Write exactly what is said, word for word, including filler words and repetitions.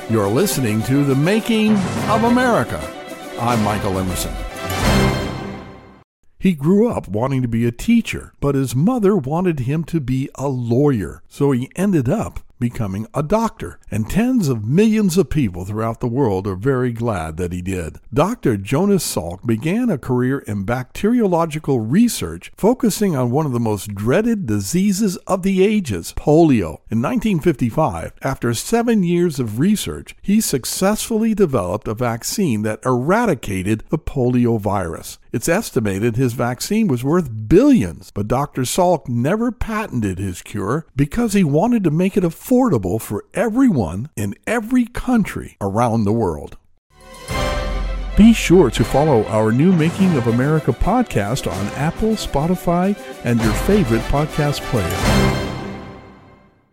You're listening to The Making of America. I'm Michael Emerson. He grew up wanting to be a teacher, but his mother wanted him to be a lawyer, so he ended up becoming a doctor, and tens of millions of people throughout the world are very glad that he did. Doctor Jonas Salk began a career in bacteriological research, focusing on one of the most dreaded diseases of the ages, polio. In nineteen fifty-five, after seven years of research, he successfully developed a vaccine that eradicated the polio virus. It's estimated his vaccine was worth billions, but Doctor Salk never patented his cure because he wanted to make it affordable for everyone in every country around the world. Be sure to follow our new Making of America podcast on Apple, Spotify, and your favorite podcast player.